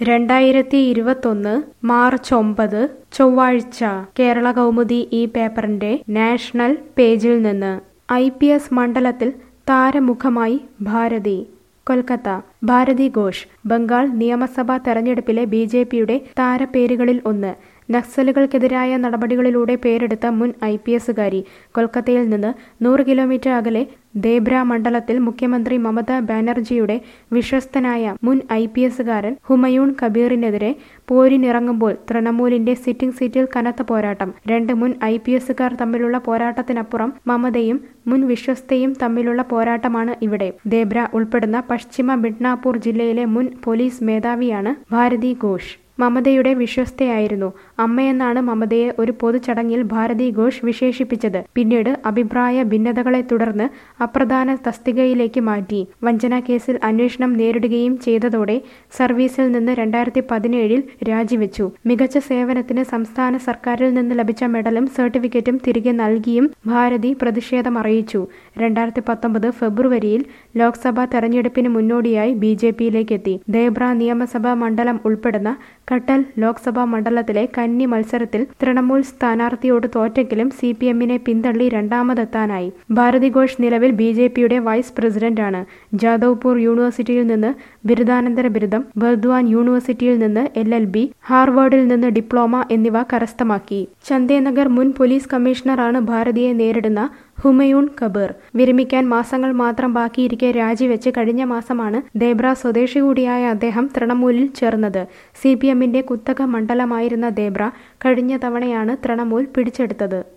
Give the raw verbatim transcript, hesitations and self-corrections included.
രണ്ടായിരത്തി ഇരുപത്തൊന്ന് മാർച്ച് ഒമ്പത് ചൊവ്വാഴ്ച കേരള കൗമുദി ഈ പേപ്പറിന്റെ നാഷണൽ പേജിൽ നിന്ന് ഐ പി എസ് മണ്ഡലത്തിൽ താരമുഖമായി ഭാരതി. കൊൽക്കത്ത. ഭാരതി ഘോഷ് ബംഗാൾ നിയമസഭാ തെരഞ്ഞെടുപ്പിലെ ബി ജെ പിയുടെ താരപേരുകളിൽ ഒന്ന്. നക്സലുകൾക്കെതിരായ നടപടികളിലൂടെ പേരെടുത്ത മുൻ ഐ പി എസുകാരി. കൊൽക്കത്തയിൽ നിന്ന് നൂറ് കിലോമീറ്റർ അകലെ ദേബ്ര മണ്ഡലത്തിൽ മുഖ്യമന്ത്രി മമതാ ബാനർജിയുടെ വിശ്വസ്തനായ മുൻ ഐ പി എസുകാരൻ ഹുമയൂൺ കബീറിനെതിരെ പോരിനിറങ്ങുമ്പോൾ തൃണമൂലിന്റെ സിറ്റിംഗ് സീറ്റിൽ കനത്ത പോരാട്ടം. രണ്ട് മുൻ ഐ പി എസുകാർ തമ്മിലുള്ള പോരാട്ടത്തിനപ്പുറം മമതയും മുൻ വിശ്വസ്തയും തമ്മിലുള്ള പോരാട്ടമാണ് ഇവിടെ. ദേബ്ര ഉൾപ്പെടുന്ന പശ്ചിമ മിഡ്നാപൂർ ജില്ലയിലെ മുൻ പോലീസ് മേധാവിയാണ് ഭാരതി ഘോഷ്. മമതയുടെ വിശ്വസ്തയായിരുന്നു. അമ്മയെന്നാണ് മമതയെ ഒരു പൊതുചടങ്ങിൽ ഭാരതി ഘോഷ് വിശേഷിപ്പിച്ചത്. പിന്നീട് അഭിപ്രായ ഭിന്നതകളെ തുടർന്ന് അപ്രധാന തസ്തികയിലേക്ക് മാറ്റി. വഞ്ചന കേസിൽ അന്വേഷണം നേരിടുകയും ചെയ്തതോടെ സർവീസിൽ നിന്ന് രണ്ടായിരത്തി പതിനേഴിൽ രാജിവെച്ചു. മികച്ച സേവനത്തിന് സംസ്ഥാന സർക്കാരിൽ നിന്ന് ലഭിച്ച മെഡലും സർട്ടിഫിക്കറ്റും തിരികെ നൽകിയും ഭാരതി പ്രതിഷേധമറിയിച്ചു. രണ്ടായിരത്തി പത്തൊമ്പത് ഫെബ്രുവരിയിൽ ലോക്സഭാ തെരഞ്ഞെടുപ്പിന് മുന്നോടിയായി ബി ജെ പിയിലേക്കെത്തി. ദേബ്ര നിയമസഭാ മണ്ഡലം ഉൾപ്പെടുന്ന കട്ടൽ ലോക്സഭാ മണ്ഡലത്തിലെ കന്നി മത്സരത്തിൽ തൃണമൂൽ സ്ഥാനാർത്ഥിയോട് തോറ്റെങ്കിലും സി പി എമ്മിനെ പിന്തള്ളി രണ്ടാമതെത്താനായി. ഭാരതി ഘോഷ് നിലവിൽ ബി ജെ പിയുടെ വൈസ് പ്രസിഡന്റാണ്. ജാദവ്പൂർ യൂണിവേഴ്സിറ്റിയിൽ നിന്ന് ബിരുദാനന്തര ബിരുദം, ബർദ്വാൻ യൂണിവേഴ്സിറ്റിയിൽ നിന്ന് എൽ എൽ ബി, ഹാർവാർഡിൽ നിന്ന് ഡിപ്ലോമ എന്നിവ കരസ്ഥമാക്കി. ചന്ദേനഗർ മുൻ പോലീസ് കമ്മീഷണറാണ് ഭാരതിയെ നേരിടുന്ന ഹുമയൂൺ കബീർ. വിരമിക്കാൻ മാസങ്ങൾ മാത്രം ബാക്കിയിരിക്കെ രാജിവെച്ച് കഴിഞ്ഞ മാസമാണ് ദേബ്ര സ്വദേശി കൂടിയായ അദ്ദേഹം തൃണമൂലിൽ ചേർന്നത്. സി പി എമ്മിന്റെ കുത്തക മണ്ഡലമായിരുന്ന ദേബ്ര കഴിഞ്ഞ തവണയാണ് തൃണമൂൽ പിടിച്ചെടുത്തത്.